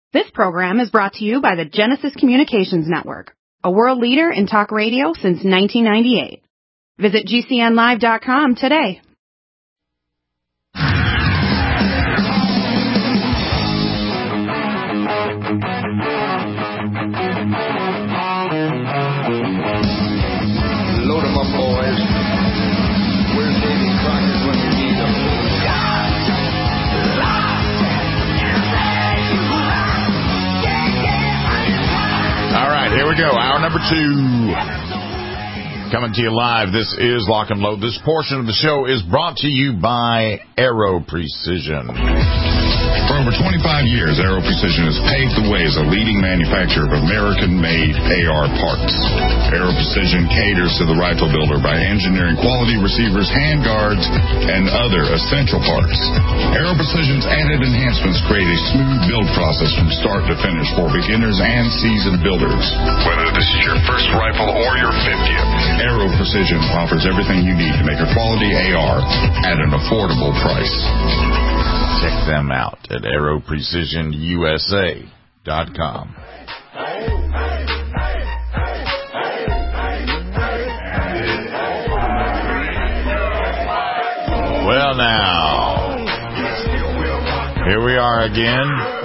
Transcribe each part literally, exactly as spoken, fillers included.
This program is brought to you by the Genesis Communications Network, a world leader in talk radio since nineteen ninety-eight. Visit G C N live dot com today. Load 'em up, boys. Where's Davy Crockett when you need him? All right, here we go. Hour number two. Coming to you live. This is Lock and Load. This portion of the show is brought to you by Aero Precision. For over twenty-five years, Aero Precision has paved the way as a leading manufacturer of American-made A R parts. Aero Precision caters to the rifle builder by engineering quality receivers, handguards, and other essential parts. Aero Precision's added enhancements create a smooth build process from start to finish for beginners and seasoned builders. Whether this is your first rifle or your fiftieth, Aero Precision offers everything you need to make a quality A R at an affordable price. Check them out at aero precision U S A dot com. Well, now, here we are again,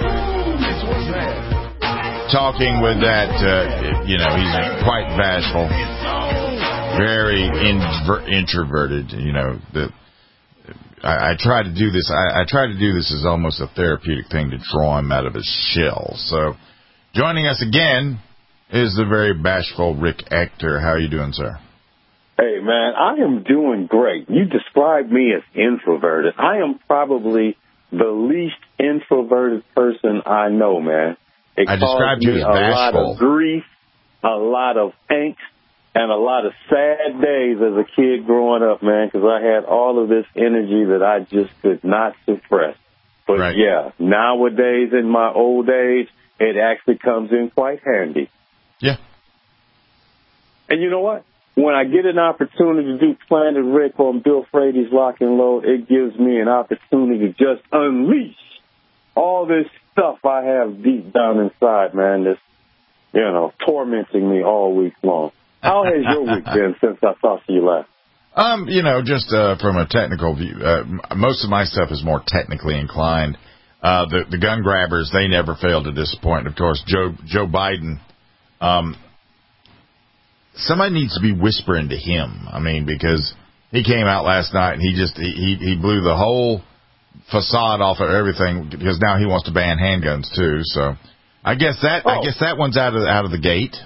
talking with that, uh, you know, he's quite bashful, very inver- introverted, you know, the I, I try to do this. I, I try to do this as almost a therapeutic thing to draw him out of his shell. So, joining us again is the very bashful Rick Ector. How are you doing, sir? Hey, man, I am doing great. You described me as introverted. I am probably the least introverted person I know, man. It I described you as a bashful. lot of grief, a lot of angst, and a lot of sad days as a kid growing up, man, because I had all of this energy that I just could not suppress. But, right. yeah, nowadays in my old age, it actually comes in quite handy. Yeah. And you know what? When I get an opportunity to do Planet Rick on Bill Frady's Lock and Load, it gives me an opportunity to just unleash all this stuff I have deep down inside, man, that's, you know, tormenting me all week long. How has your week been since I talked to you last? Um, you know, just uh, from a technical view, uh, most of my stuff is more technically inclined. Uh, the, the gun grabbers, they never fail to disappoint. Of course, Joe Joe Biden, um, somebody needs to be whispering to him. I mean, because he came out last night and he just he he blew the whole facade off of everything because now he wants to ban handguns too. So I guess that oh. I guess that one's out of out of the gate.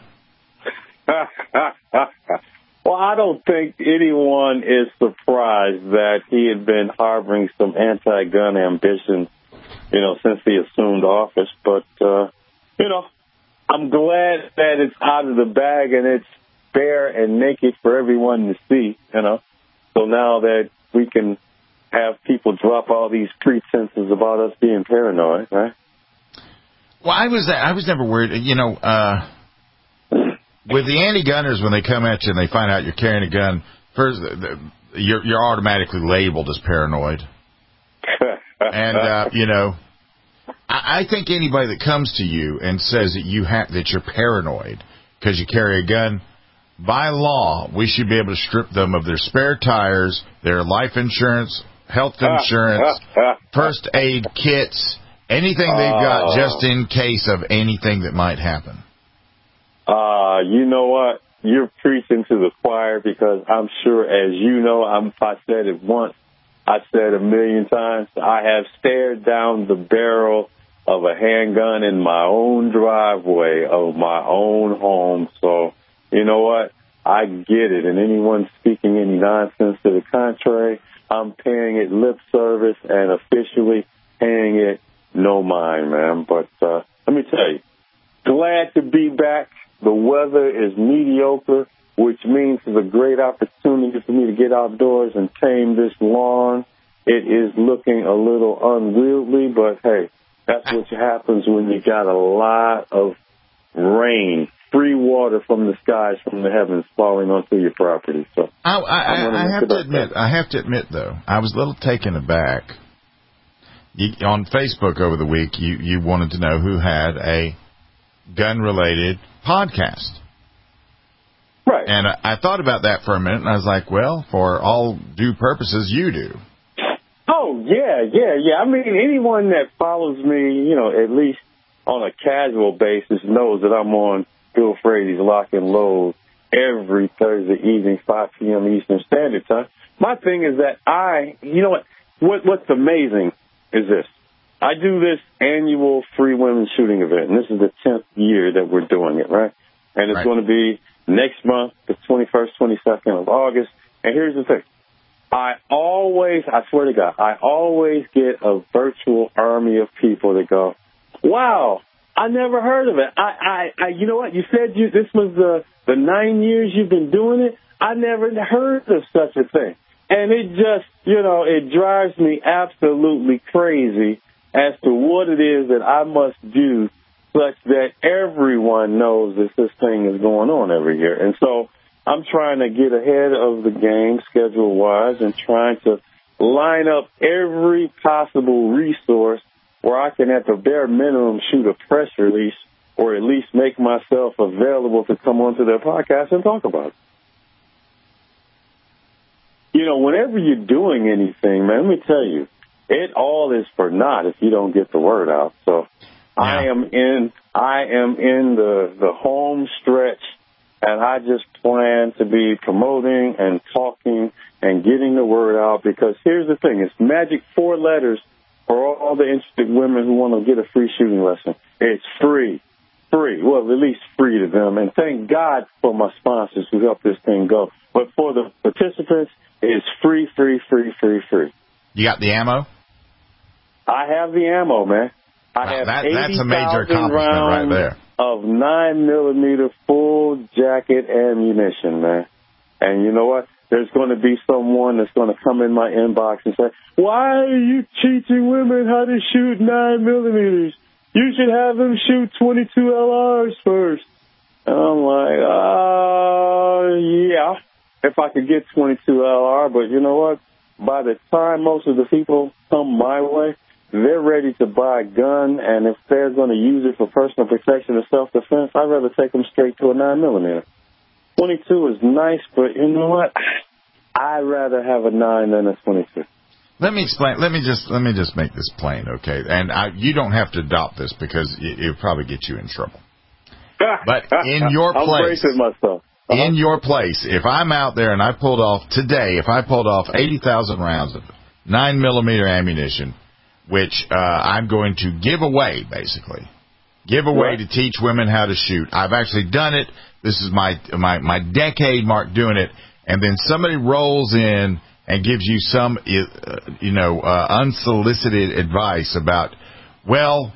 Well, I don't think anyone is surprised that he had been harboring some anti-gun ambitions, you know, since he assumed office. But, uh, you know, I'm glad that it's out of the bag and it's bare and naked for everyone to see, you know. So now that we can have people drop all these pretenses about us being paranoid, right? Well, I was I was never worried, you know, uh, with the anti-gunners, when they come at you and they find out you're carrying a gun, first you're you're automatically labeled as paranoid. And uh, you know, I, I think anybody that comes to you and says that you have that you're paranoid because you carry a gun, by law, we should be able to strip them of their spare tires, their life insurance, health insurance, first aid kits, anything they've got, just in case of anything that might happen. Uh, you know what? You're preaching to the choir because I'm sure, as you know, I'm, I said it once, I said a million times, I have stared down the barrel of a handgun in my own driveway of my own home. So, you know what? I get it. And anyone speaking any nonsense to the contrary, I'm paying it lip service and officially paying it no mind, man. But uh, let me tell you, glad to be back. The weather is mediocre, which means it's a great opportunity for me to get outdoors and tame this lawn. It is looking a little unwieldy, but hey, that's what happens when you got a lot of rain, free water from the skies, from the heavens falling onto your property. So I, I, I, I have to admit, I have to admit though, I was a little taken aback. you, on Facebook over the week, you, you wanted to know who had a gun-related podcast. Right. And I, I thought about that for a minute, and I was like, well, for all due purposes, you do. Oh, yeah, yeah, yeah. I mean, anyone that follows me, you know, at least on a casual basis knows that I'm on Bill Frady's Lock and Load every Thursday evening, five p.m. Eastern Standard Time. My thing is that I, you know what, what what's amazing is this. I do this annual free women's shooting event, and this is the tenth year that we're doing it, right? And it's right. going to be next month, the twenty-first, twenty-second of August. And here's the thing. I always, I swear to God, I always get a virtual army of people that go, wow, I never heard of it. I, I, I you know what? You said you this was the, the nine years you've been doing it. I never heard of such a thing. And it just, you know, it drives me absolutely crazy as to what it is that I must do such that everyone knows that this thing is going on every year. And so I'm trying to get ahead of the game schedule-wise and trying to line up every possible resource where I can, at the bare minimum, shoot a press release or at least make myself available to come onto their podcast and talk about it. You know, whenever you're doing anything, man, let me tell you, it all is for naught if you don't get the word out. So yeah. I am in, I am in the, the home stretch, and I just plan to be promoting and talking and getting the word out, because here's the thing. It's magic four letters for all the interested women who want to get a free shooting lesson. It's free. Free. Well, at least free to them. And thank God for my sponsors who help this thing go. But for the participants, it's free, free, free, free, free. You got the ammo? I have the ammo, man. I wow, have that, that's a major accomplishment right there. Of nine millimeter full jacket ammunition, man. And you know what? There's going to be someone that's going to come in my inbox and say, why are you teaching women how to shoot nine millimeters? You should have them shoot twenty-two L Rs first. And I'm like, uh, yeah, if I could get twenty-two L R. But you know what? By the time most of the people come my way, they're ready to buy a gun, and if they're going to use it for personal protection or self-defense, I'd rather take them straight to a nine millimeter. twenty-two is nice, but you know what? I'd rather have a nine than a twenty-two. Let me explain. Let me just let me just make this plain, okay? And I, you don't have to adopt this because it, it'll probably get you in trouble. But in your place, I'm bracing myself. Uh-huh. In your place, if I'm out there and I pulled off today, if I pulled off eighty thousand rounds of nine millimeter ammunition, which uh, I'm going to give away, basically. Give away right. to teach women how to shoot. I've actually done it. This is my my my decade mark doing it. And then somebody rolls in and gives you some, uh, you know, uh, unsolicited advice about, well,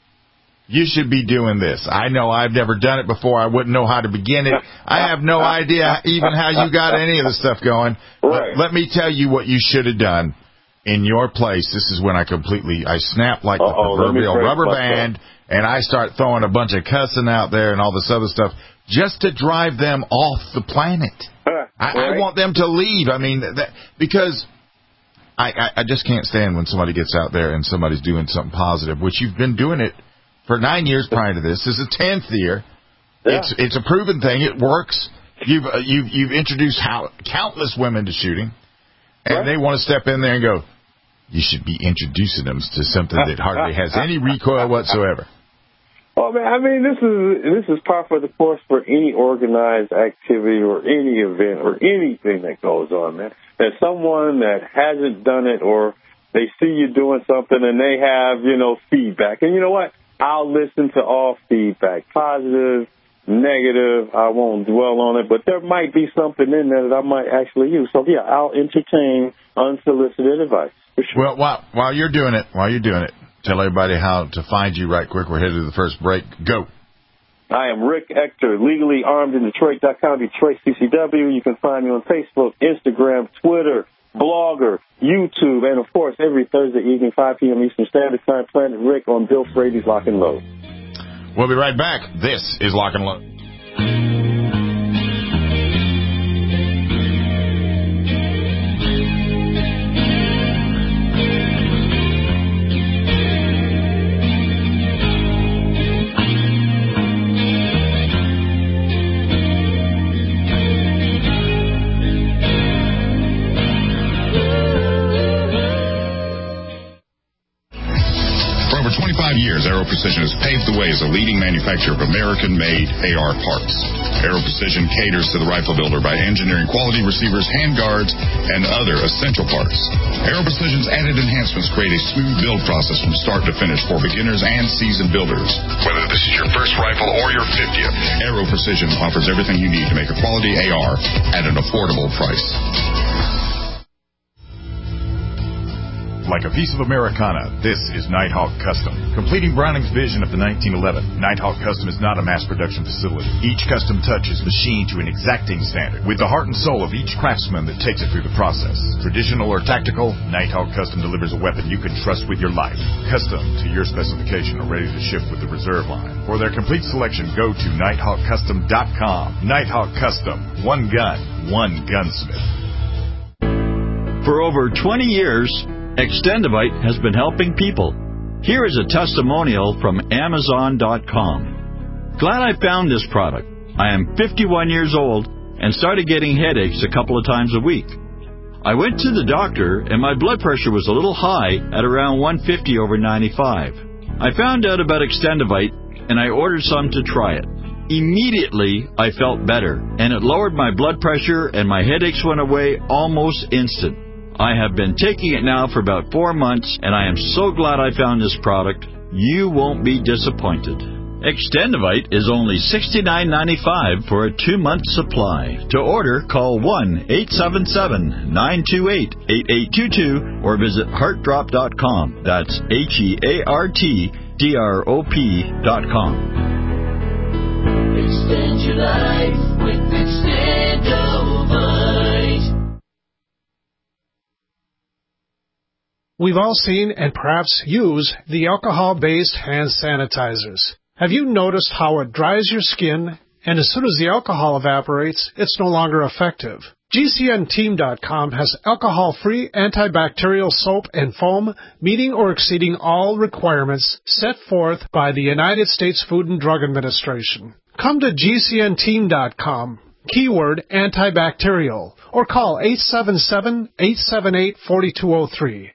you should be doing this. I know I've never done it before. I wouldn't know how to begin it. I have no idea even how you got any of the stuff going. Right. But let me tell you what you should have done. In your place, this is when I completely, I snap like Uh-oh, the proverbial rubber myself. band, and I start throwing a bunch of cussing out there and all this other stuff just to drive them off the planet. Uh, I, right. I want them to leave. I mean, that, because I, I, I just can't stand when somebody gets out there and somebody's doing something positive, which you've been doing it for nine years prior to this. This is the tenth year. Yeah. It's it's a proven thing. It works. You've uh, you've you've introduced how, countless women to shooting, and right. they want to step in there and go, you should be introducing them to something that hardly has any recoil whatsoever. Oh man, I mean, this is this is par for the course for any organized activity or any event or anything that goes on, man. There's someone that hasn't done it, or they see you doing something and they have, you know, feedback. And you know what? I'll listen to all feedback, positive, negative. I won't dwell on it, but there might be something in there that I might actually use. So yeah, I'll entertain unsolicited advice. For sure. Well, while while you're doing it, while you're doing it, tell everybody how to find you right quick. We're headed to the first break. Go. I am Rick Ector, legally armed in Detroit dot com, Detroit C C W. You can find me on Facebook, Instagram, Twitter, Blogger, YouTube, and, of course, every Thursday evening, five p.m. Eastern Standard Time, Planet Rick on Bill Frady's Lock and Load. We'll be right back. This is Lock and Load. Aero Precision has paved the way as a leading manufacturer of American-made A R parts. Aero Precision caters to the rifle builder by engineering quality receivers, handguards, and other essential parts. Aero Precision's added enhancements create a smooth build process from start to finish for beginners and seasoned builders. Whether this is your first rifle or your fiftieth, Aero Precision offers everything you need to make a quality A R at an affordable price. Like a piece of Americana, this is Nighthawk Custom. Completing Browning's vision of the nineteen eleven, Nighthawk Custom is not a mass production facility. Each custom touch is machined to an exacting standard, with the heart and soul of each craftsman that takes it through the process. Traditional or tactical, Nighthawk Custom delivers a weapon you can trust with your life. Custom to your specification or ready to ship with the reserve line. For their complete selection, go to nighthawk custom dot com. Nighthawk Custom. One gun, one gunsmith. For over twenty years, Extendivite has been helping people. Here is a testimonial from Amazon dot com. Glad I found this product. I am fifty-one years old and started getting headaches a couple of times a week. I went to the doctor and my blood pressure was a little high at around one fifty over ninety-five. I found out about Extendivite and I ordered some to try it. Immediately, I felt better and it lowered my blood pressure and my headaches went away almost instant. I have been taking it now for about four months, and I am so glad I found this product. You won't be disappointed. Extendivite is only sixty-nine ninety-five for a two-month supply. To order, call one eight seven seven, nine two eight, eight eight two two or visit heart drop dot com. That's H E A R T D R O P dot com. Extend your life with Extendivite. We've all seen and perhaps use the alcohol-based hand sanitizers. Have you noticed how it dries your skin, and as soon as the alcohol evaporates, it's no longer effective? G C N team dot com has alcohol-free antibacterial soap and foam meeting or exceeding all requirements set forth by the United States Food and Drug Administration. Come to G C N team dot com, keyword antibacterial, or call eight seven seven, eight seven eight, four two zero three.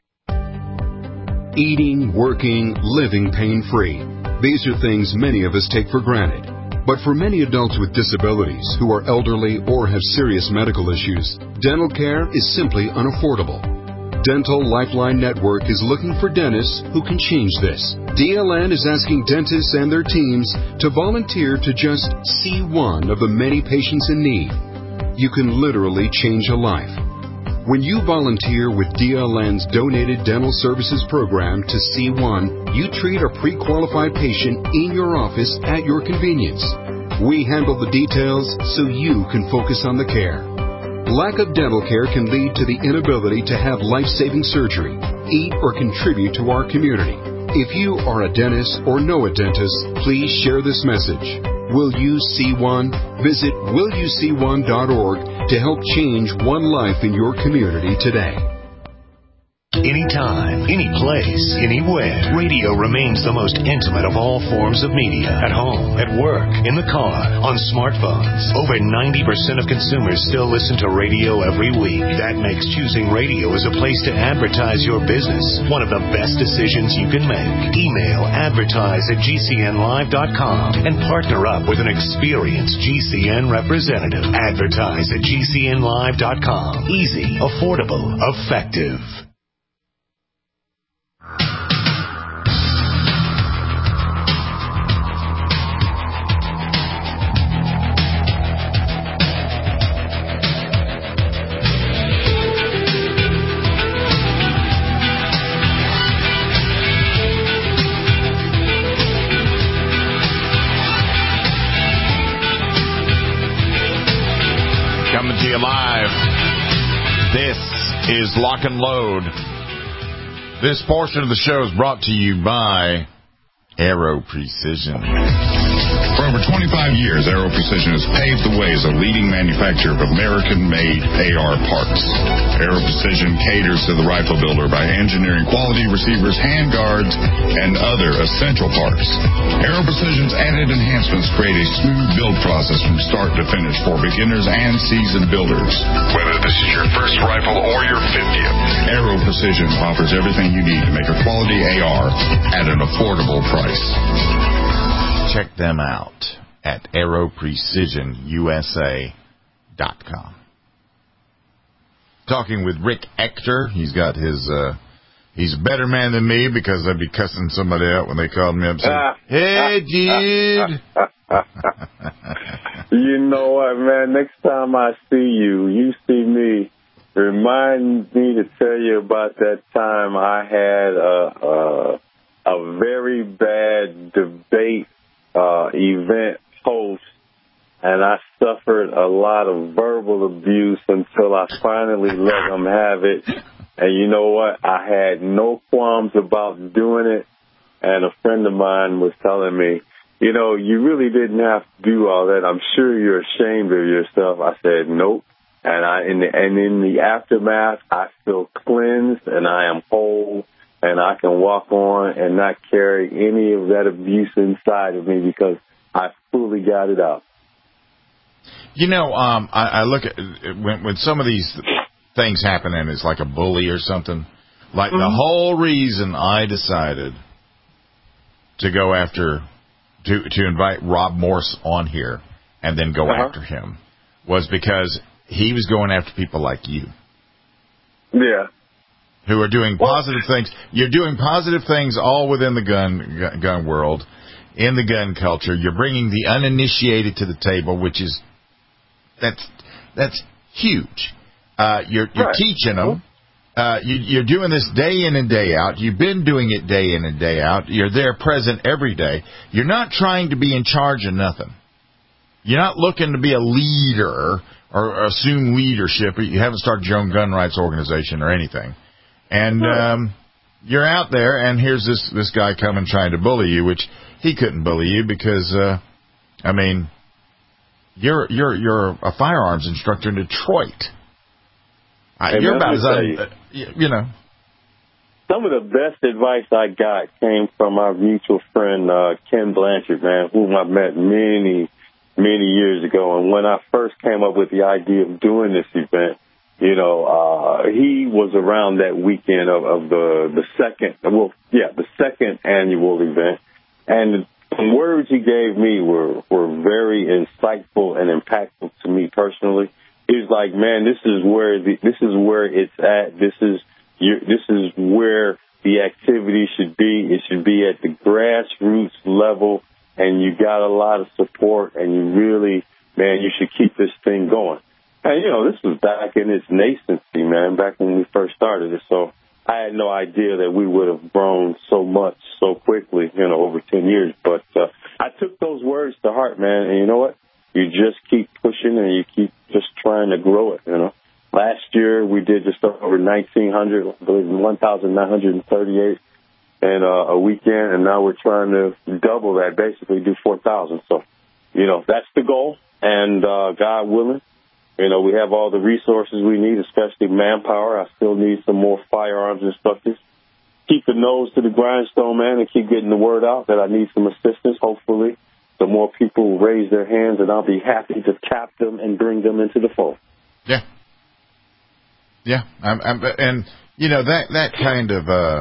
Eating, working, living pain-free. These are things many of us take for granted. But for many adults with disabilities who are elderly or have serious medical issues, dental care is simply unaffordable. Dental Lifeline Network is looking for dentists who can change this. D L N is asking dentists and their teams to volunteer to just see one of the many patients in need. You can literally change a life. When you volunteer with D L N's Donated Dental Services Program to C one, you treat a pre-qualified patient in your office at your convenience. We handle the details so you can focus on the care. Lack of dental care can lead to the inability to have life-saving surgery, eat, or contribute to our community. If you are a dentist or know a dentist, please share this message. Will you see one? Visit will you see one dot org to help change one life in your community today. Anytime, any place, anywhere, radio remains the most intimate of all forms of media. At home, at work, in the car, on smartphones. Over ninety percent of consumers still listen to radio every week. That makes choosing radio as a place to advertise your business one of the best decisions you can make. Email advertise at G C N live dot com and partner up with an experienced G C N representative. Advertise at G C N live dot com. Easy, affordable, effective. Live. This is Lock and Load. This portion of the show is brought to you by Aero Precision. For over twenty-five years, Aero Precision has paved the way as a leading manufacturer of American-made A R parts. Aero Precision caters to the rifle builder by engineering quality receivers, handguards, and other essential parts. Aero Precision's added enhancements create a smooth build process from start to finish for beginners and seasoned builders. Whether this is your first rifle or your fiftieth, Aero Precision offers everything you need to make a quality A R at an affordable price. Check them out at aero precision u s a dot com. Talking with Rick Ector. He's got his, uh, he's a better man than me because I'd be cussing somebody out when they called me up saying, hey, dude. You know what, man? Next time I see you, you see me, remind me to tell you about that time I had a, a, a very bad debate Uh, event host, and I suffered a lot of verbal abuse until I finally let them have it. And you know what? I had no qualms about doing it. And a friend of mine was telling me, you know, you really didn't have to do all that. I'm sure you're ashamed of yourself. I said, nope. And I, in the, and in the aftermath, I feel cleansed and I am whole. And I can walk on and not carry any of that abuse inside of me because I fully got it out. You know, um, I, I look at when, when some of these things happen and it's like a bully or something. Like mm-hmm. the whole reason I decided to go after, to to invite Rob Morse on here and then go uh-huh. after him was because he was going after people like you. Yeah. Who are doing positive things. You're doing positive things all within the gun gun world, in the gun culture. You're bringing the uninitiated to the table, which is that's that's huge. Uh, you're you're right. teaching them. Uh, you, you're doing this day in and day out. You've been doing it day in and day out. You're there present every day. You're not trying to be in charge of nothing. You're not looking to be a leader or assume leadership. You haven't started your own gun rights organization or anything. And um, you're out there, and here's this, this guy coming trying to bully you, which he couldn't bully you because, uh, I mean, you're you're you're a firearms instructor in Detroit. Hey, you're man, about as un, you, uh, you know. Some of the best advice I got came from our mutual friend uh, Ken Blanchard, man, whom I met many many years ago. And when I first came up with the idea of doing this event. You know, uh, he was around that weekend of, of the, the second, well, yeah, the second annual event. And the words he gave me were, were very insightful and impactful to me personally. He was like, man, this is where the, this is where it's at. This is, your, this is where the activity should be. It should be at the grassroots level. And you got a lot of support and you really, man, you should keep this thing going. And, you know, this was back in its nascency, man, back when we first started it. So I had no idea that we would have grown so much so quickly, you know, over ten years. But uh, I took those words to heart, man. And you know what? You just keep pushing and you keep just trying to grow it, you know. Last year we did just over nineteen hundred, I believe one thousand nine hundred thirty-eight in uh, a weekend. And now we're trying to double that, basically do four thousand. So, you know, that's the goal. And uh, God willing. You know, we have all the resources we need, especially manpower. I still need some more firearms instructors. Keep the nose to the grindstone, man, and keep getting the word out that I need some assistance. Hopefully, the more people raise their hands, and I'll be happy to tap them and bring them into the fold. Yeah. Yeah. I'm, I'm, and, you know, that, that kind of, uh,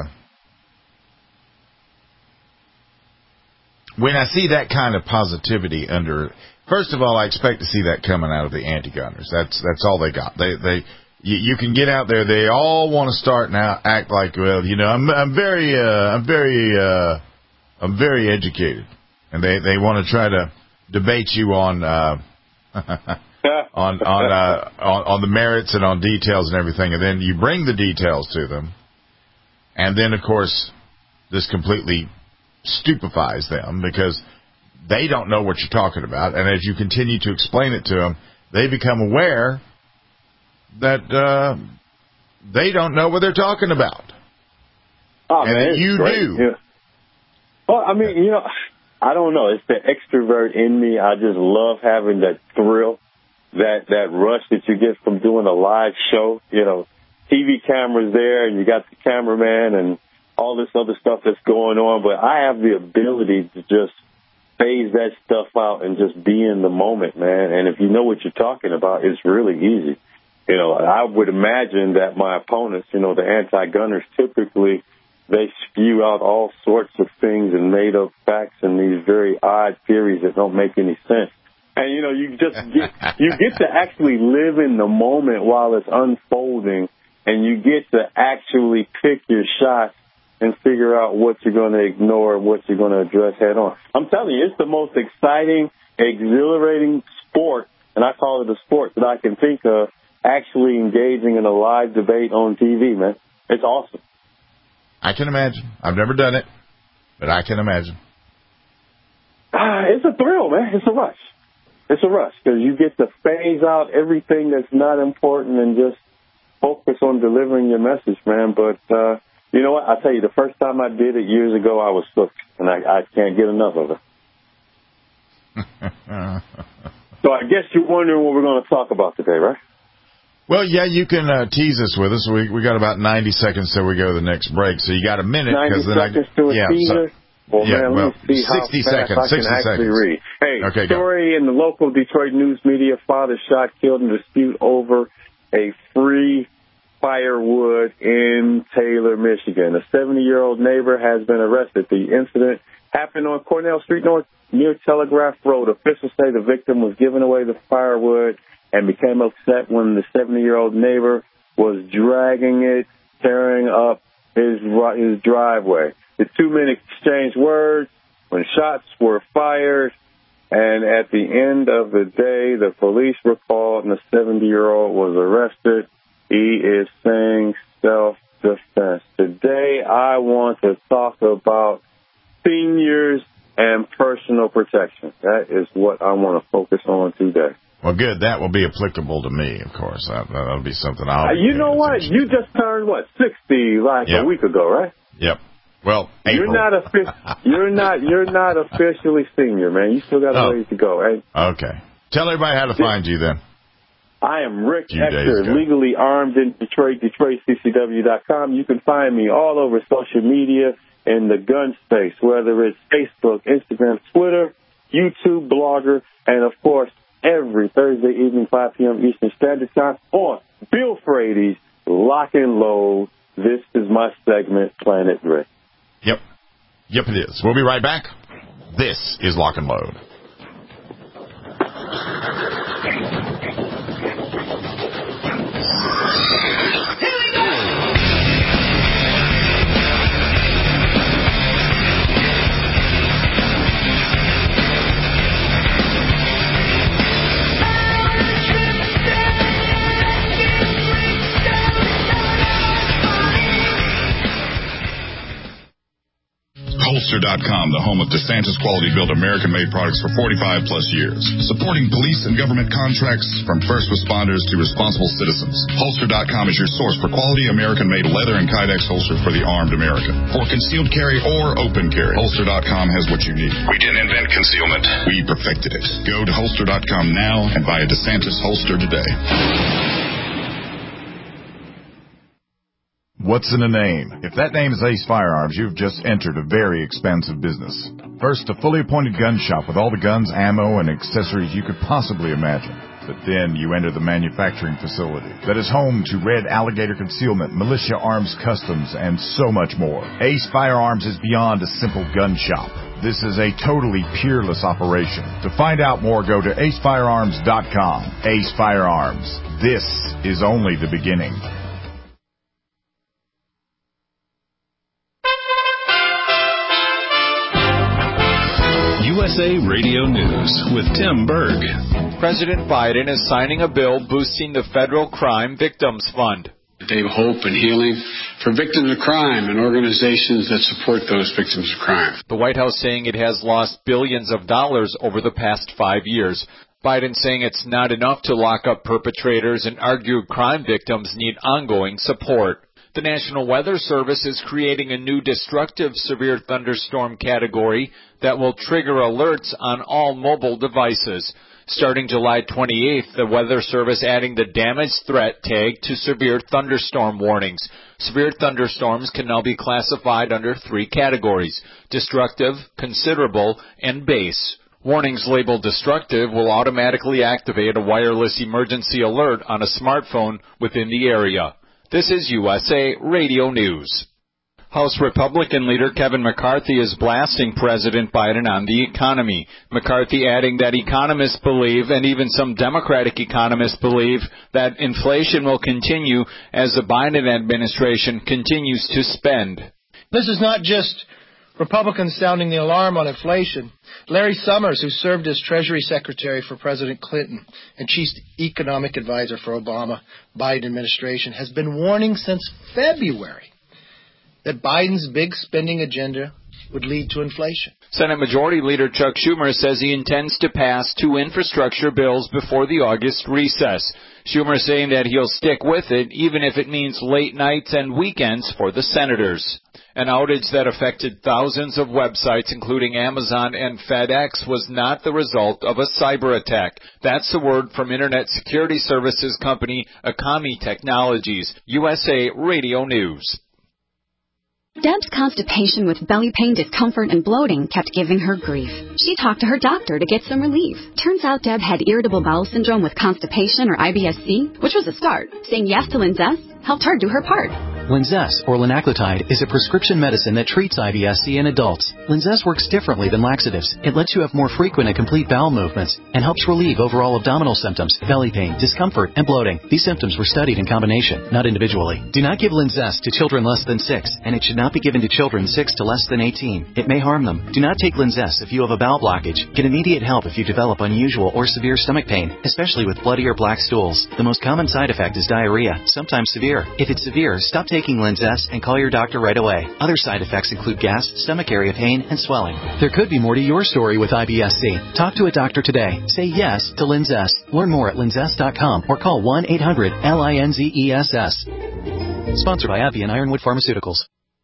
when I see that kind of positivity under... First of all, I expect to see that coming out of the anti-gunners. That's that's all they got. They they you, you can get out there. They all want to start now act like, well, you know, I'm I'm very uh, I'm very uh, I'm very educated, and they, they want to try to debate you on uh, on on, uh, on on the merits and on details and everything, and then you bring the details to them, and then of course this completely stupefies them because they don't know what you're talking about, and as you continue to explain it to them, they become aware that uh, they don't know what they're talking about. Oh, and man, that you great. do. Yeah. Well, I mean, you know, I don't know. It's the extrovert in me. I just love having that thrill, that that rush that you get from doing a live show. You know, T V cameras there, and you got the cameraman and all this other stuff that's going on. But I have the ability to just phase that stuff out and just be in the moment, man. And if you know what you're talking about, it's really easy. You know, I would imagine that my opponents, you know, the anti-gunners, typically they spew out all sorts of things and made-up facts and these very odd theories that don't make any sense. And, you know, you just get, you get to actually live in the moment while it's unfolding, and you get to actually pick your shots and figure out what you're going to ignore and what you're going to address head on. I'm telling you, it's the most exciting, exhilarating sport, and I call it a sport that I can think of, actually engaging in a live debate on T V, man. It's awesome. I can imagine. I've never done it, but I can imagine. Ah, it's a thrill, man. It's a rush. It's a rush because you get to phase out everything that's not important and just focus on delivering your message, man. But uh, you know what? I'll tell you, the first time I did it years ago, I was hooked, and I, I can't get enough of it. So I guess you're wondering what we're going to talk about today, right? Well, yeah, you can uh, tease us with us. We we got about ninety seconds till we go to the next break, so you got a minute. ninety then seconds I, to a yeah, teaser? So, well, yeah, man, well, let me see how sixty fast seconds, I can sixty actually seconds. read. Hey, okay, story go. in the local Detroit news media, father shot, killed in dispute over a free firewood in Taylor, Michigan. A seventy-year-old neighbor has been arrested. The incident happened on Cornell Street North near Telegraph Road. Officials say the victim was giving away the firewood and became upset when the seventy-year-old neighbor was dragging it, tearing up his his driveway. The two men exchanged words when shots were fired, and at the end of the day, the police were called and the seventy-year-old was arrested. He is saying self-defense. Today, I want to talk about seniors and personal protection. That is what I want to focus on today. Well, good. That will be applicable to me, of course. That, that'll be something I'll. Uh, you know what? You just turned what sixty like yep. a week ago, right? Yep. Well, April. you're not offi- You're not. You're not officially senior, man. You still got a oh. ways to go, right? Okay. Tell everybody how to find you then. I am Rick Few Exter, legally armed in Detroit, Detroit C C W dot com. You can find me all over social media in the gun space, whether it's Facebook, Instagram, Twitter, YouTube, Blogger, and, of course, every Thursday evening, five p.m. Eastern Standard Time on Bill Frady's Lock and Load. This is my segment, Planet Rick. Yep. Yep, it is. We'll be right back. This is Lock and Load. Holster dot com, the home of DeSantis quality-built American-made products for forty-five plus years. Supporting police and government contracts from first responders to responsible citizens. Holster dot com is your source for quality American-made leather and Kydex holsters for the armed American. For concealed carry or open carry, Holster dot com has what you need. We didn't invent concealment. We perfected it. Go to Holster dot com now and buy a DeSantis holster today. What's in a name? If that name is Ace Firearms, you've just entered a very expansive business. First, a fully appointed gun shop with all the guns, ammo, and accessories you could possibly imagine. But then you enter the manufacturing facility that is home to Red Alligator Concealment, Militia Arms Customs, and so much more. Ace Firearms is beyond a simple gun shop. This is a totally peerless operation. To find out more, go to ace firearms dot com. Ace Firearms. This is only the beginning. U S A Radio News with Tim Berg. President Biden is signing a bill boosting the Federal Crime Victims Fund. They have hope and healing for victims of crime and organizations that support those victims of crime. The White House saying it has lost billions of dollars over the past five years. Biden saying it's not enough to lock up perpetrators and argued crime victims need ongoing support. The National Weather Service is creating a new destructive severe thunderstorm category that will trigger alerts on all mobile devices. Starting July twenty-eighth, the Weather Service adding the damage threat tag to severe thunderstorm warnings. Severe thunderstorms can now be classified under three categories: destructive, considerable, and base. Warnings labeled destructive will automatically activate a wireless emergency alert on a smartphone within the area. This is U S A Radio News. House Republican leader Kevin McCarthy is blasting President Biden on the economy. McCarthy adding that economists believe, and even some Democratic economists believe, that inflation will continue as the Biden administration continues to spend. This is not just Republicans sounding the alarm on inflation. Larry Summers, who served as Treasury Secretary for President Clinton and Chief Economic Advisor for Obama Biden administration, has been warning since February that Biden's big spending agenda would lead to inflation. Senate Majority Leader Chuck Schumer says he intends to pass two infrastructure bills before the August recess. Schumer saying that he'll stick with it even if it means late nights and weekends for the senators. An outage that affected thousands of websites, including Amazon and FedEx, was not the result of a cyber attack. That's the word from Internet security services company Akami Technologies. U S A Radio News. Deb's constipation with belly pain, discomfort, and bloating kept giving her grief. She talked to her doctor to get some relief. Turns out Deb had irritable bowel syndrome with constipation, or I B S C, which was a start. Saying yes to Linzess helped her do her part. Linzess, or linaclotide, is a prescription medicine that treats I B S C in adults. Linzess works differently than laxatives. It lets you have more frequent and complete bowel movements and helps relieve overall abdominal symptoms, belly pain, discomfort, and bloating. These symptoms were studied in combination, not individually. Do not give Linzess to children less than six, and it should not be given to children six to less than eighteen. It may harm them. Do not take Linzess if you have a bowel blockage. Get immediate help if you develop unusual or severe stomach pain, especially with bloody or black stools. The most common side effect is diarrhea, sometimes severe. If it's severe, stop taking taking Linzess and call your doctor right away. Other side effects include gas, stomach area pain, and swelling. There could be more to your story with I B S C. Talk to a doctor today. Say yes to Linzess. Learn more at linzess dot com or call one eight hundred L I N Z E S S. Sponsored by AbbVie and Ironwood Pharmaceuticals.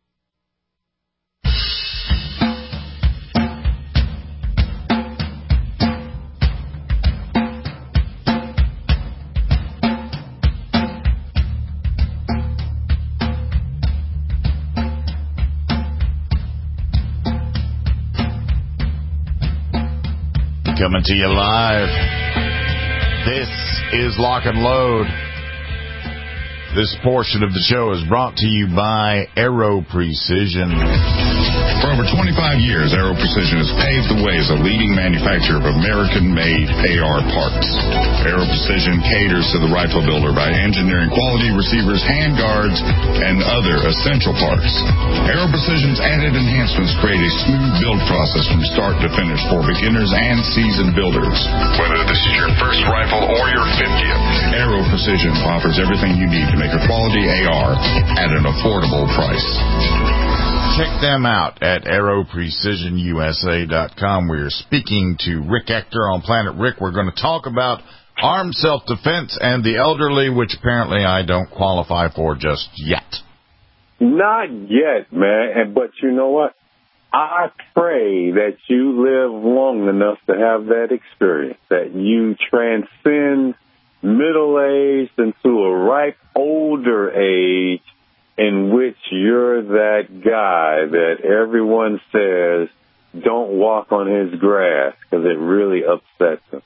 Coming to you live. This is Lock and Load. This portion of the show is brought to you by Aero Precision. For over twenty-five years, Aero Precision has paved the way as a leading manufacturer of American-made A R parts. Aero Precision caters to the rifle builder by engineering quality receivers, handguards, and other essential parts. Aero Precision's added enhancements create a smooth build process from start to finish for beginners and seasoned builders. Whether this is your first rifle or your fiftieth, Aero Precision offers everything you need to make a quality A R at an affordable price. Check them out at aero precision U S A dot com. We're speaking to Rick Ector on Planet Rick. We're going to talk about armed self-defense and the elderly, which apparently I don't qualify for just yet. Not yet, man. And but you know what? I pray that you live long enough to have that experience, that you transcend middle age into a ripe older age in which you're that guy that everyone says don't walk on his grass because it really upsets him.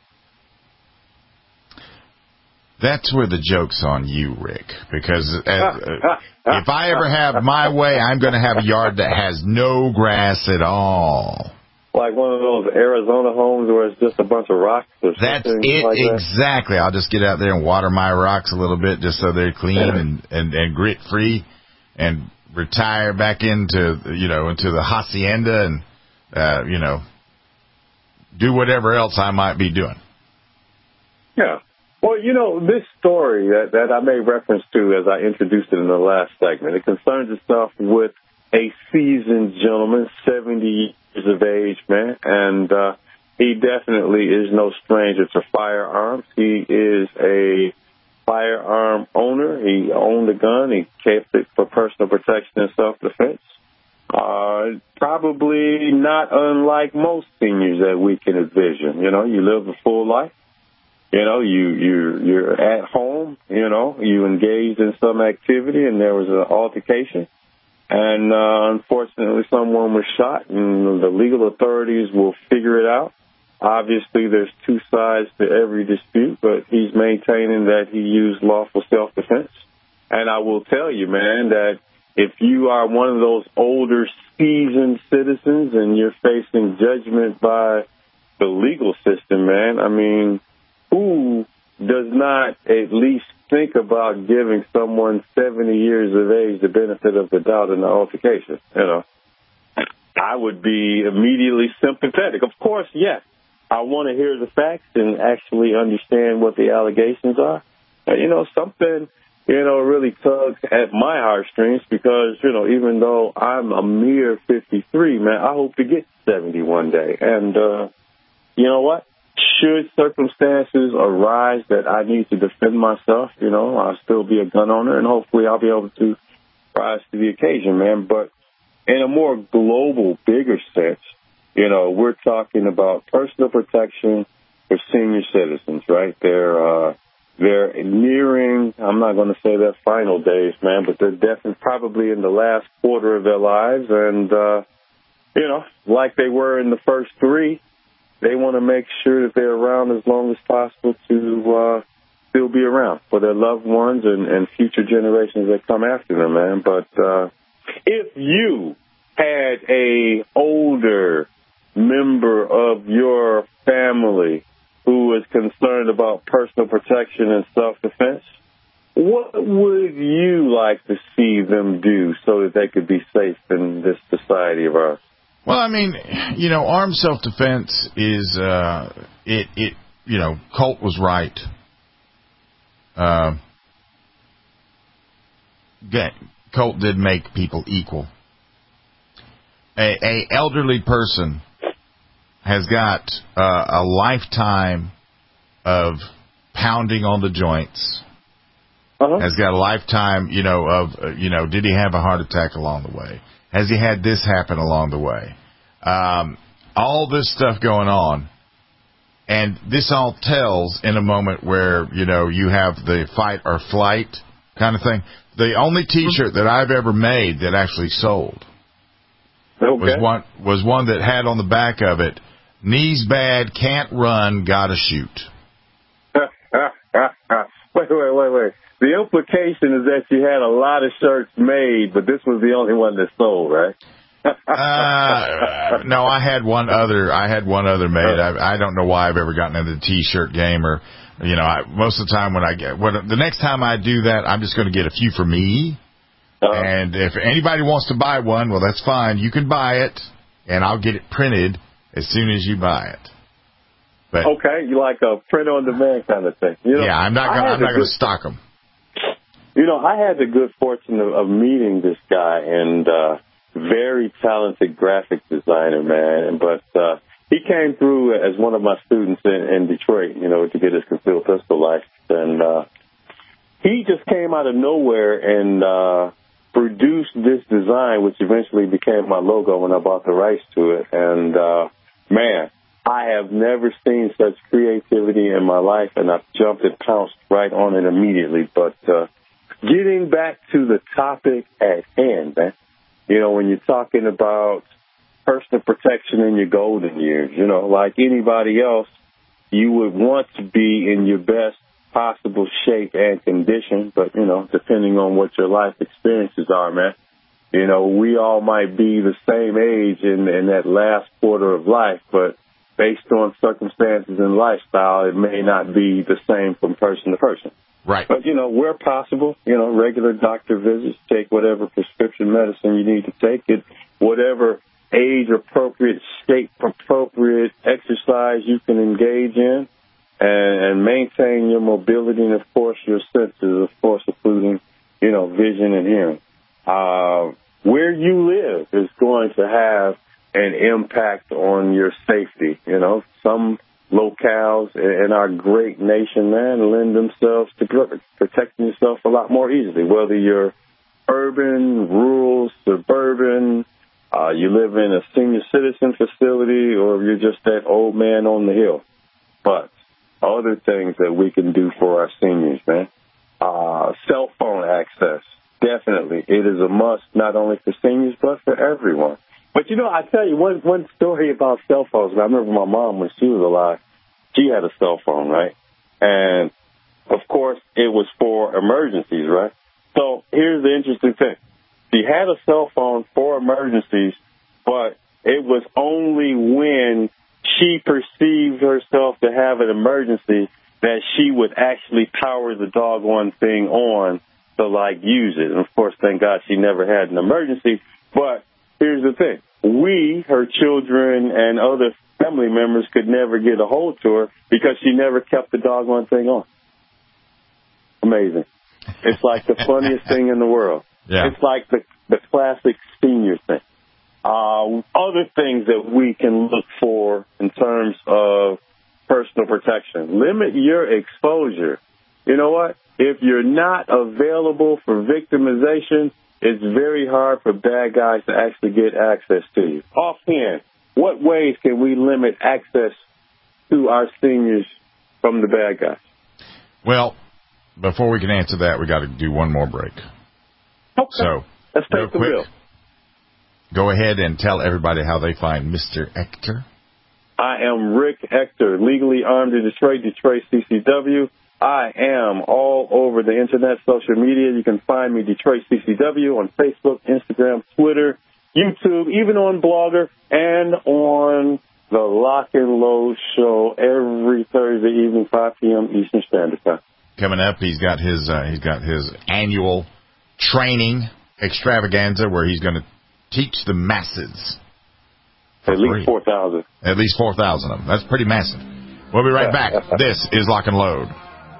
That's where the joke's on you, Rick, because uh, if I ever have my way, I'm going to have a yard that has no grass at all. Like one of those Arizona homes where it's just a bunch of rocks or something. That's it, like that. exactly. I'll just get out there and water my rocks a little bit just so they're clean and, and, and grit-free, and retire back into, you know, into the hacienda and, uh, you know, do whatever else I might be doing. Yeah. Well, you know, this story that, that I made reference to as I introduced it in the last segment, it concerns itself with a seasoned gentleman, seventy years of age, man, and uh, he definitely is no stranger to firearms. He is a firearm owner. He owned a gun. He kept it for personal protection and self-defense. Uh, probably not unlike most seniors that we can envision. You know, you live a full life. You know, you, you, you're at home, you know, you engaged in some activity and there was an altercation. And, uh, unfortunately, someone was shot and the legal authorities will figure it out. Obviously, there's two sides to every dispute, but he's maintaining that he used lawful self-defense. And I will tell you, man, that if you are one of those older, seasoned citizens and you're facing judgment by the legal system, man, I mean, who does not at least think about giving someone seventy years of age the benefit of the doubt in the altercation? You know, I would be immediately sympathetic. Of course, yes, I want to hear the facts and actually understand what the allegations are. And, you know, something, you know, really tugs at my heartstrings because, you know, even though I'm a mere fifty-three, man, I hope to get seventy one day. And, uh, you know what? Should circumstances arise that I need to defend myself, you know, I'll still be a gun owner, and hopefully I'll be able to rise to the occasion, man. But in a more global, bigger sense, you know, we're talking about personal protection for senior citizens, right? They're uh, they're nearing, I'm not going to say their final days, man, but they're definitely probably in the last quarter of their lives. And, uh, you know, like they were in the first three, they want to make sure that they're around as long as possible to uh, still be around for their loved ones and, and future generations that come after them, man. But uh, if you had a older member of your family who is concerned about personal protection and self-defense, what would you like to see them do so that they could be safe in this society of ours? Well, I mean, you know, armed self-defense is, uh, it, it, you know, Colt was right. Uh, Colt did make people equal. A, a elderly person has got uh, a lifetime of pounding on the joints. Uh-huh. Has got a lifetime, you know, of, uh, you know, did he have a heart attack along the way? Has he had this happen along the way? Um, all this stuff going on. And this all tells in a moment where, you know, you have the fight or flight kind of thing. The only T-shirt that I've ever made that actually sold okay. was one was one that had on the back of it, knees bad, can't run, gotta shoot. wait, wait, wait, wait. The implication is that you had a lot of shirts made, but this was the only one that sold, right? uh, no, I had one other. I had one other made. I, I don't know why I've ever gotten into the T-shirt game, or you know, I, most of the time when I get, when, the next time I do that, I'm just going to get a few for me. Uh-huh. And if anybody wants to buy one, well, that's fine. You can buy it, and I'll get it printed as soon as you buy it. But, okay, you like a print on demand kind of thing. You know, yeah, I'm not gonna, I'm not going to stock them. You know, I had the good fortune of, of meeting this guy, and uh, very talented graphic designer, man. But uh, he came through as one of my students in, in Detroit, you know, to get his concealed pistol license. And uh, he just came out of nowhere and uh, produced this design, which eventually became my logo when I bought the rights to it. And, uh, man, I have never seen such creativity in my life, and I jumped and pounced right on it immediately. But uh, getting back to the topic at hand, man, you know, when you're talking about personal protection in your golden years, you know, like anybody else, you would want to be in your best possible shape and condition, but, you know, depending on what your life experiences are, man, you know, we all might be the same age in, in that last quarter of life, but based on circumstances and lifestyle, it may not be the same from person to person. Right. But, you know, where possible, you know, regular doctor visits, take whatever prescription medicine you need to take it, whatever age-appropriate, state-appropriate exercise you can engage in, and, and maintain your mobility and, of course, your senses, of course, including, you know, vision and hearing. Uh, where you live is going to have an impact on your safety. You know, some locales in our great nation, man, lend themselves to protecting yourself a lot more easily, whether you're urban, rural, suburban, uh, you live in a senior citizen facility, or you're just that old man on the hill. But other things that we can do for our seniors, man. Uh, cell phone access, definitely. It is a must, not only for seniors, but for everyone. But, you know, I tell you, one one story about cell phones. I remember my mom, when she was alive, she had a cell phone, right? And, of course, it was for emergencies, right? So here's the interesting thing. She had a cell phone for emergencies, but it was only when she perceived herself to have an emergency that she would actually power the doggone thing on to, like, use it. And, of course, thank God she never had an emergency. But here's the thing. We, her children, and other family members could never get a hold to her because she never kept the doggone thing on. Amazing. It's like the funniest thing in the world. Yeah. It's like the, the classic senior thing. Uh, other things that we can look for in terms of personal protection. Limit your exposure. You know what? If you're not available for victimization, it's very hard for bad guys to actually get access to you. Offhand, what ways can we limit access to our seniors from the bad guys? Well, before we can answer that, we got to do one more break. Okay. So, let's real take the quick, wheel. Go ahead and tell everybody how they find Mister Ector. I am Rick Ector, legally armed in Detroit, Detroit C C W. I am all over the internet, social media. You can find me, Detroit C C W, on Facebook, Instagram, Twitter, YouTube, even on Blogger, and on the Lock and Load show every Thursday evening, five p.m. Eastern Standard Time. Coming up, he's got his uh, he's got his annual training extravaganza where he's going to teach the masses. At least four thousand. At least four thousand of them. That's pretty massive. We'll be right back. This is Lock and Load.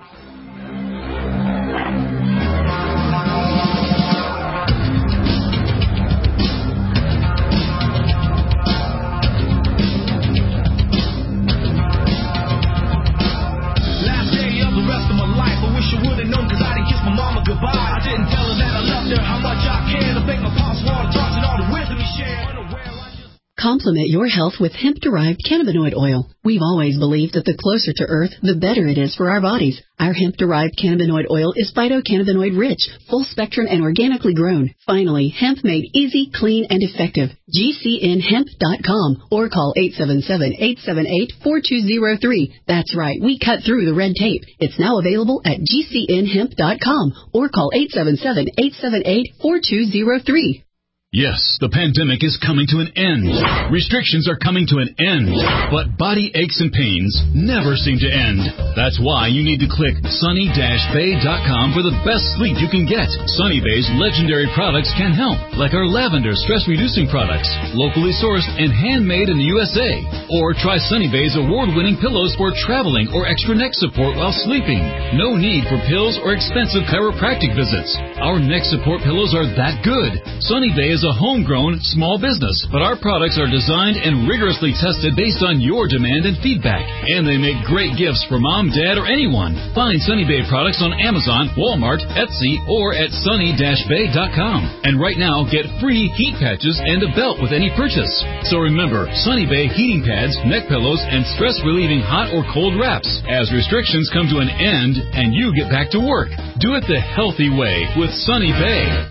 Complement your health with hemp-derived cannabinoid oil. We've always believed that the closer to Earth, the better it is for our bodies. Our hemp-derived cannabinoid oil is phytocannabinoid-rich, full-spectrum, and organically grown. Finally, hemp made easy, clean, and effective. G C N hemp dot com or call eight seven seven, eight seven eight, four two zero three. That's right, we cut through the red tape. It's now available at G C N hemp dot com or call eight seven seven, eight seven eight, four two zero three. Yes, the pandemic is coming to an end. Restrictions are coming to an end. But body aches and pains never seem to end. That's why you need to click sunny dash bay dot com for the best sleep you can get. Sunny Bay's legendary products can help, like our lavender stress-reducing products, locally sourced and handmade in the U S A. Or try Sunny Bay's award-winning pillows for traveling or extra neck support while sleeping. No need for pills or expensive chiropractic visits. Our neck support pillows are that good. Sunny Bay is a homegrown small business, but our products are designed and rigorously tested based on your demand and feedback. And they make great gifts for mom, dad, or anyone. Find Sunny Bay products on Amazon, Walmart, Etsy, or at sunny dash bay dot com. And right now, get free heat patches and a belt with any purchase. So remember, Sunny Bay heating pads, neck pillows, and stress-relieving hot or cold wraps. As restrictions come to an end and you get back to work, do it the healthy way with Sunny Bay.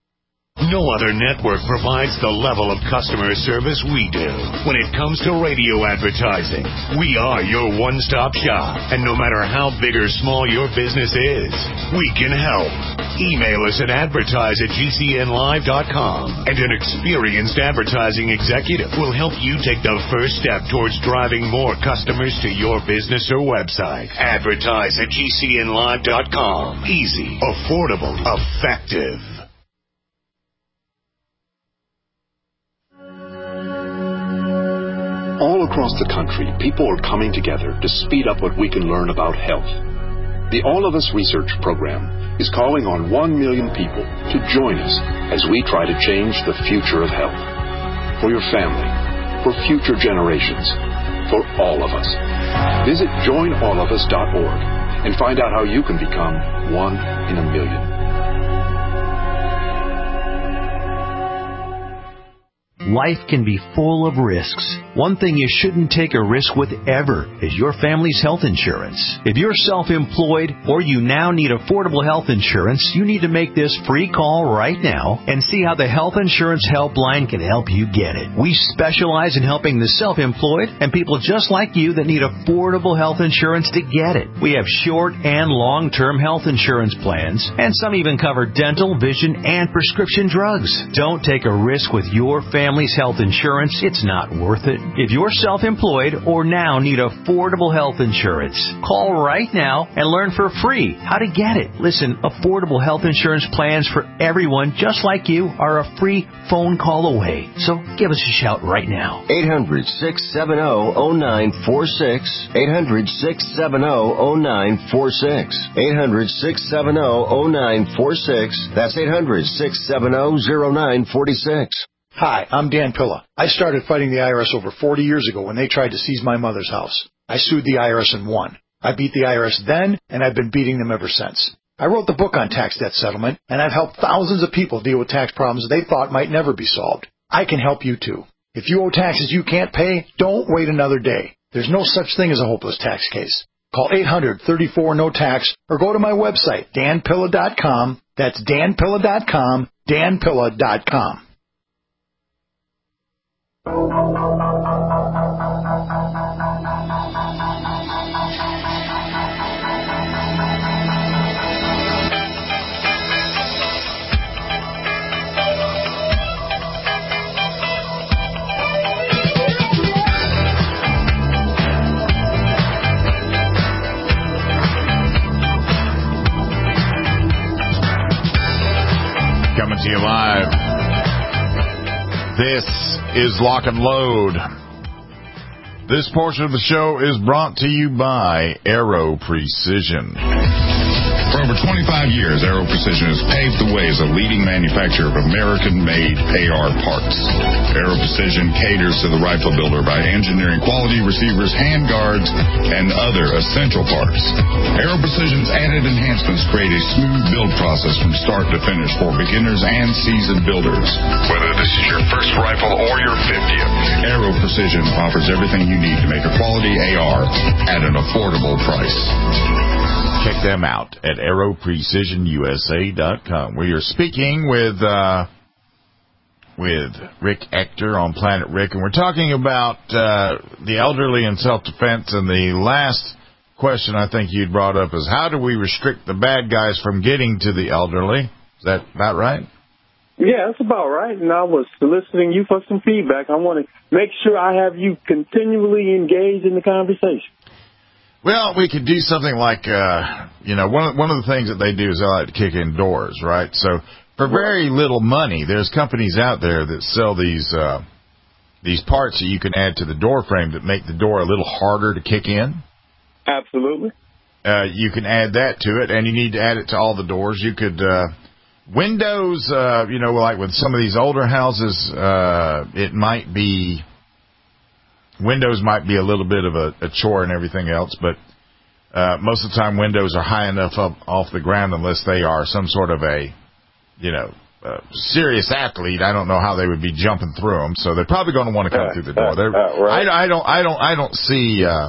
No other network provides the level of customer service we do. When it comes to radio advertising, we are your one-stop shop. And no matter how big or small your business is, we can help. Email us at advertise at G C N live dot com, and an experienced advertising executive will help you take the first step towards driving more customers to your business or website. Advertise at G C N live dot com. Easy, affordable, effective. All across the country, people are coming together to speed up what we can learn about health. The All of Us Research Program is calling on one million people to join us as we try to change the future of health. For your family, for future generations, for all of us. Visit join all of us dot org and find out how you can become one in a million. Life can be full of risks. One thing you shouldn't take a risk with ever is your family's health insurance. If you're self-employed or you now need affordable health insurance, you need to make this free call right now and see how the Health Insurance Helpline can help you get it. We specialize in helping the self-employed and people just like you that need affordable health insurance to get it. We have short and long-term health insurance plans, and some even cover dental, vision, and prescription drugs. Don't take a risk with your family. Family's health insurance, it's not worth it. If you're self-employed or now need affordable health insurance, call right now and learn for free how to get it. Listen, affordable health insurance plans for everyone just like you are a free phone call away. So give us a shout right now. eight hundred, six seven zero, zero nine four six. eight hundred, six seven zero, zero nine four six. eight hundred, six seven zero, zero nine four six. That's eight hundred, six seven zero, zero nine four six. Hi, I'm Dan Pilla. I started fighting the I R S over forty years ago when they tried to seize my mother's house. I sued the I R S and won. I beat the I R S then, and I've been beating them ever since. I wrote the book on tax debt settlement, and I've helped thousands of people deal with tax problems they thought might never be solved. I can help you too. If you owe taxes you can't pay, don't wait another day. There's no such thing as a hopeless tax case. Call eight hundred, thirty-four, no tax or go to my website, dan pilla dot com. That's dan pilla dot com, dan pilla dot com. Coming to you live. This is Lock and Load. This portion of the show is brought to you by Aero Precision. For over twenty-five years, Aero Precision has paved the way as a leading manufacturer of American-made A R parts. Aero Precision caters to the rifle builder by engineering quality receivers, handguards, and other essential parts. Aero Precision's added enhancements create a smooth build process from start to finish for beginners and seasoned builders. Whether this is your first rifle or your fiftieth, Aero Precision offers everything you need to make a quality A R at an affordable price. Check them out at aero precision u s a dot com. We are speaking with uh, with Rick Ector on Planet Rick, and we're talking about uh, the elderly and self-defense. And the last question I think you'd brought up is, how do we restrict the bad guys from getting to the elderly? Is that about right? Yeah, that's about right. And I was soliciting you for some feedback. I want to make sure I have you continually engaged in the conversation. Well, we could do something like, uh, you know, one of, one of the things that they do is they like to kick in doors, right? So for very little money, there's companies out there that sell these uh, these parts that you can add to the door frame that make the door a little harder to kick in. Absolutely. Uh, you can add that to it, and you need to add it to all the doors. You could, uh, windows, uh, you know, like with some of these older houses, uh, it might be... Windows might be a little bit of a, a chore and everything else, but uh, most of the time windows are high enough up off the ground unless they are some sort of a, you know, uh, serious athlete. I don't know how they would be jumping through them, so they're probably going to want to come uh, through the door. Uh, uh, right. I, I don't, I don't, I don't see uh,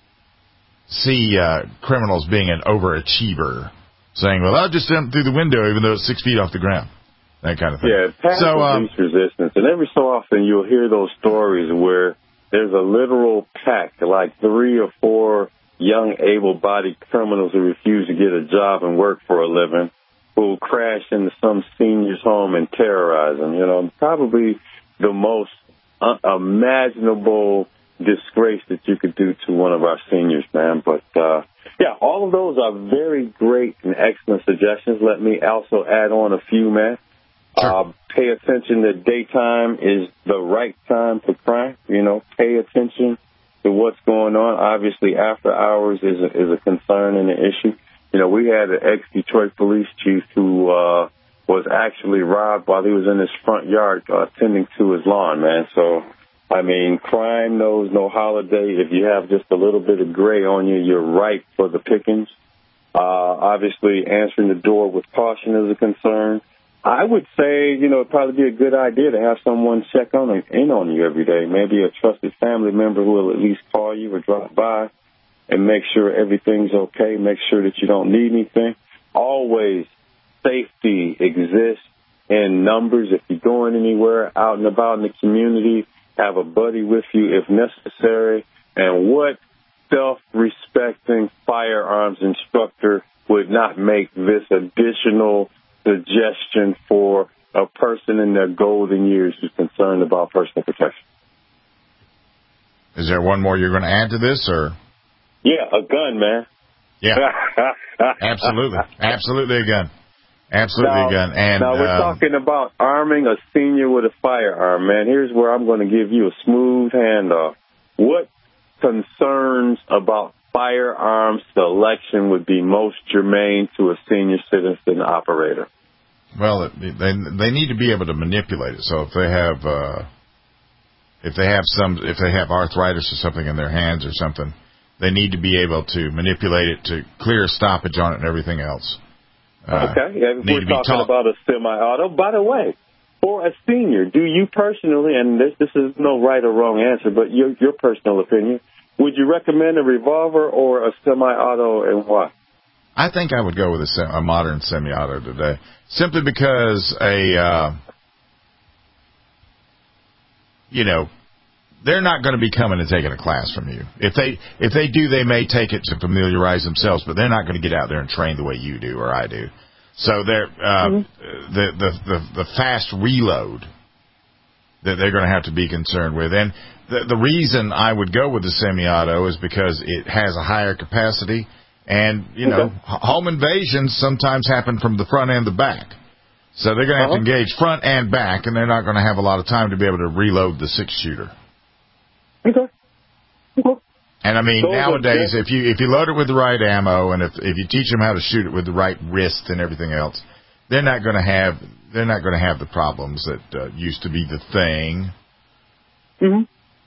see uh, criminals being an overachiever, saying, "Well, I'll just jump through the window even though it's six feet off the ground." That kind of thing. Yeah, passive so, um, least resistance, and every so often you'll hear those stories where there's a literal pack, like three or four young, able-bodied criminals who refuse to get a job and work for a living, who will crash into some senior's home and terrorize them. You know, probably the most unimaginable disgrace that you could do to one of our seniors, man. But, uh, yeah, all of those are very great and excellent suggestions. Let me also add on a few, man. Sure. Uh, pay attention that daytime is the right time for crime. You know, pay attention to what's going on. Obviously, after hours is a, is a concern and an issue. You know, we had an ex-Detroit police chief who uh, was actually robbed while he was in his front yard uh, tending to his lawn, man. So I mean, crime knows no holiday. If you have just a little bit of gray on you, you're ripe for the pickings. Uh, obviously, answering the door with caution is a concern. I would say, you know, it'd probably be a good idea to have someone check on in on you every day. Maybe a trusted family member who will at least call you or drop by and make sure everything's okay, make sure that you don't need anything. Always, safety exists in numbers. If you're going anywhere out and about in the community, have a buddy with you if necessary. And what self-respecting firearms instructor would not make this additional suggestion for a person in their golden years who's concerned about personal protection? Is there one more you're going to add to this, or? Yeah, a gun, man. Yeah, absolutely, absolutely a gun, absolutely now, a gun. And now we're um, talking about arming a senior with a firearm, man. Here's where I'm going to give you a smooth handoff. What concerns about firearm selection would be most germane to a senior citizen operator? Well, it, they they need to be able to manipulate it. So if they have uh, if they have some if they have arthritis or something in their hands or something, they need to be able to manipulate it to clear a stoppage on it and everything else. Uh, okay, yeah, if we're talking taught. about a semi-auto. By the way, for a senior, do you personally, and this this is no right or wrong answer, but your your personal opinion, would you recommend a revolver or a semi-auto, and why? I think I would go with a, sem- a modern semi-auto today, simply because a, uh, you know, they're not going to be coming and taking a class from you. If they if they do, they may take it to familiarize themselves, but they're not going to get out there and train the way you do or I do. So they're uh, mm-hmm. the, the the the fast reload that they're going to have to be concerned with, and the the reason I would go with the semi-auto is because it has a higher capacity. And, you know, okay. home invasions sometimes happen from the front and the back. So they're going to have uh-huh. to engage front and back, and they're not going to have a lot of time to be able to reload the six-shooter. Okay. okay. And, I mean, so nowadays, if you if you load it with the right ammo and if if you teach them how to shoot it with the right wrist and everything else, they're not going to have they're not going to have the problems that uh, used to be the thing. Mm-hmm.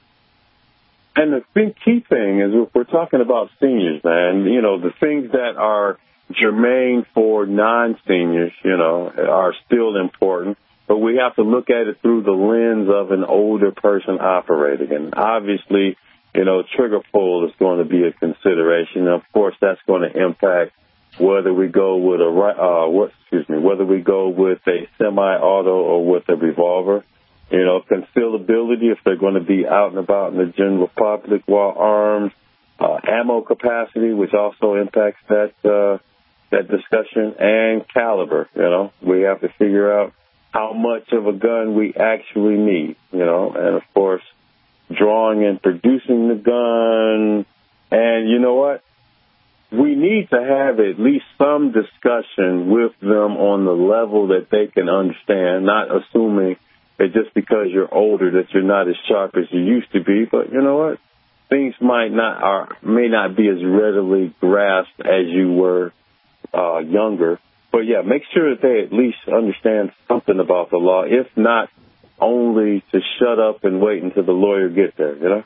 And the big key thing is if we're talking about seniors, man, you know, the things that are germane for non-seniors, you know, are still important, but we have to look at it through the lens of an older person operating. And obviously, you know, trigger pull is going to be a consideration. Of course, that's going to impact whether we go with a, uh, what, excuse me, whether we go with a semi-auto or with a revolver. You know, concealability if they're going to be out and about in the general public while armed, uh, ammo capacity, which also impacts that uh, that discussion, and caliber. You know, we have to figure out how much of a gun we actually need. You know, and of course, drawing and producing the gun. And you know what? We need to have at least some discussion with them on the level that they can understand, not assuming that just because you're older that you're not as sharp as you used to be. But you know what? Things might not are may not be as readily grasped as you were uh, younger. But yeah, make sure that they at least understand something about the law, if not only to shut up and wait until the lawyer gets there, you know?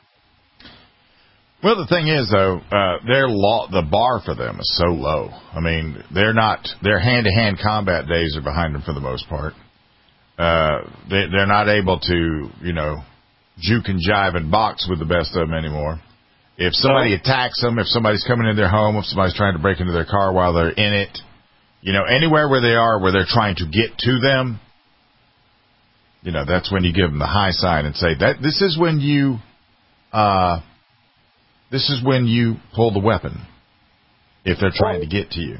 Well, the thing is, though, uh, their law, the bar for them is so low. I mean, they're not, their hand-to-hand combat days are behind them for the most part. Uh, they, they're not able to, you know, juke and jive and box with the best of them anymore. If somebody attacks them, if somebody's coming in their home, if somebody's trying to break into their car while they're in it, you know, anywhere where they are, where they're trying to get to them, you know, that's when you give them the high sign and say that this is when you, uh, this is when you pull the weapon if they're trying to get to you.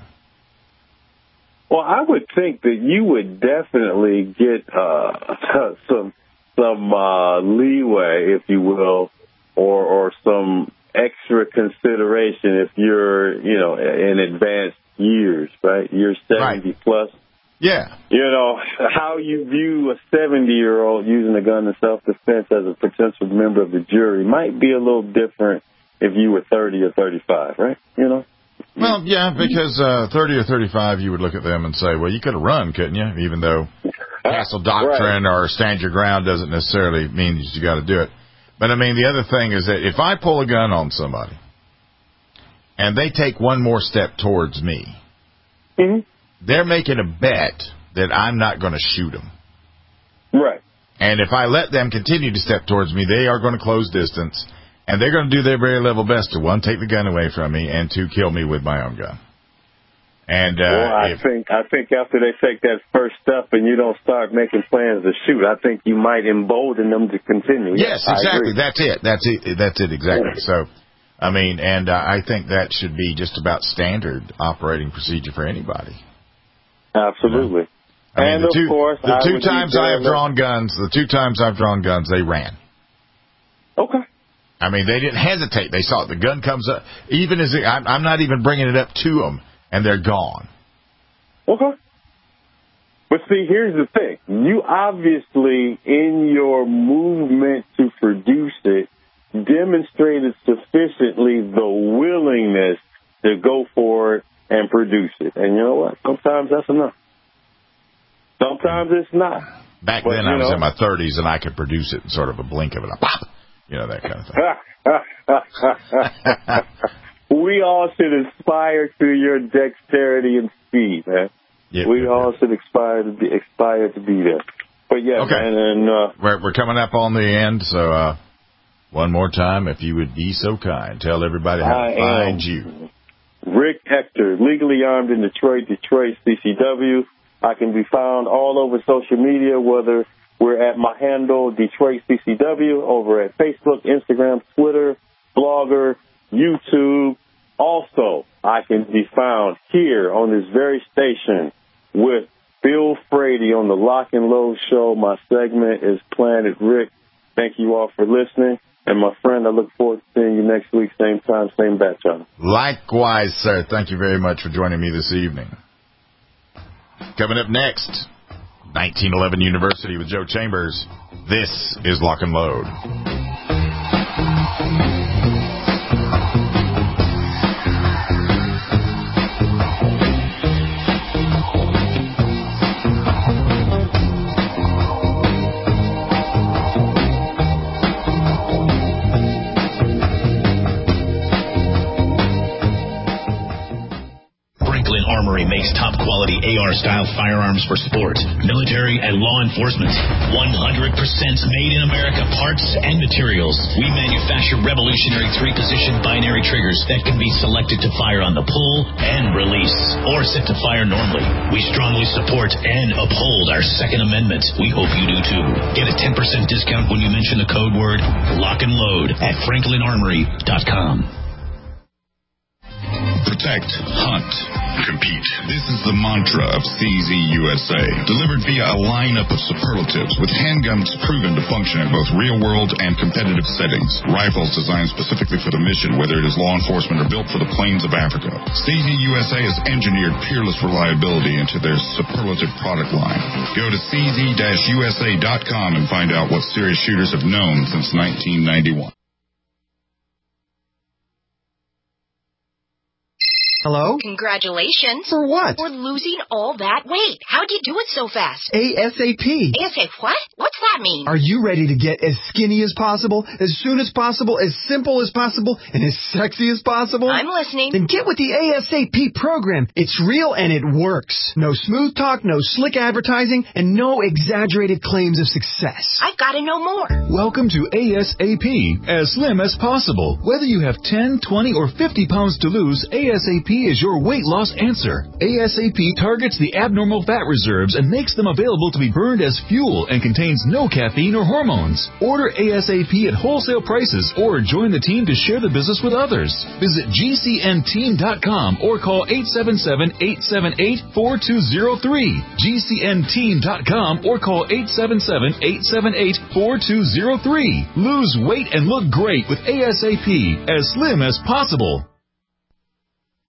Well, I would think that you would definitely get uh, some some uh, leeway, if you will, or or some extra consideration if you're, you know, in advanced years, right? You're seventy right. plus. Yeah. You know, how you view a seventy-year-old using a gun in self-defense as a potential member of the jury might be a little different if you were thirty or thirty-five, right? You know? Well, yeah, because uh, thirty or thirty-five, you would look at them and say, well, you could have run, couldn't you? Even though castle doctrine right. or stand your ground doesn't necessarily mean that you got to do it. But, I mean, the other thing is that if I pull a gun on somebody and they take one more step towards me, mm-hmm. they're making a bet that I'm not going to shoot them. Right. And if I let them continue to step towards me, they are going to close distance, and they're going to do their very level best to, one, take the gun away from me, and two, kill me with my own gun. And uh, well, I if, think I think after they take that first step and you don't start making plans to shoot, I think you might embolden them to continue. Yes, exactly. That's it. That's it. That's it. Exactly. So, I mean, and uh, I think that should be just about standard operating procedure for anybody. Absolutely. You know? I mean, and the of two, course, the I two would times I have drawn guns, the two times I've drawn guns, they ran. Okay. I mean, they didn't hesitate. They saw it. The gun comes up, even as it, I'm, I'm not even bringing it up to them, and they're gone. Okay. But see, here's the thing. You obviously, in your movement to produce it, demonstrated sufficiently the willingness to go for it and produce it. And you know what? Sometimes that's enough. Sometimes it's not. Back but, then, I was know, in my thirties, and I could produce it in sort of a blink of an eye. Pop! You know, that kind of thing. We all should aspire to your dexterity and speed, man. Yep, we yep, all yep. should aspire to be aspire to be there. But yeah, okay. man, and uh, we're we're coming up on the end, so uh, one more time, if you would be so kind, tell everybody how I to find you. Rick Hector, legally armed in Detroit, Detroit C C W. I can be found all over social media, whether we're at my handle Detroit C C W over at Facebook, Instagram, Twitter, Blogger, YouTube. Also, I can be found here on this very station with Bill Frady on the Lock and Load Show. My segment is Planet Rick. Thank you all for listening. And my friend, I look forward to seeing you next week, same time, same bat channel. Likewise, sir. Thank you very much for joining me this evening. Coming up next, nineteen eleven University with Joe Chambers. This is Lock and Load. Makes top-quality A R-style firearms for sport, military, and law enforcement. one hundred percent made in America parts and materials. We manufacture revolutionary three-position binary triggers that can be selected to fire on the pull and release, or set to fire normally. We strongly support and uphold our Second Amendment. We hope you do too. Get a ten percent discount when you mention the code word Lock and Load at franklin armory dot com. Protect, hunt, compete. This is the mantra of C Z U S A, delivered via a lineup of superlatives with handguns proven to function in both real-world and competitive settings. Rifles designed specifically for the mission, whether it is law enforcement or built for the plains of Africa. C Z U S A has engineered peerless reliability into their superlative product line. Go to c z dash u s a dot com and find out what serious shooters have known since nineteen ninety-one. Hello? Congratulations. For what? For losing all that weight. How'd you do it so fast? ASAP. ASAP what? What's that mean? Are you ready to get as skinny as possible, as soon as possible, as simple as possible, and as sexy as possible? I'm listening. Then get with the ASAP program. It's real and it works. No smooth talk, no slick advertising, and no exaggerated claims of success. I've got to know more. Welcome to ASAP, as slim as possible. Whether you have ten, twenty, or fifty pounds to lose, ASAP is your weight loss answer. ASAP targets the abnormal fat reserves and makes them available to be burned as fuel and contains no caffeine or hormones. Order ASAP at wholesale prices or join the team to share the business with others. Visit G C N team dot com or call eight seven seven, eight seven eight, four two zero three. G C N team dot com or call eight seven seven, eight seven eight, four two zero three. Lose weight and look great with ASAP, as slim as possible.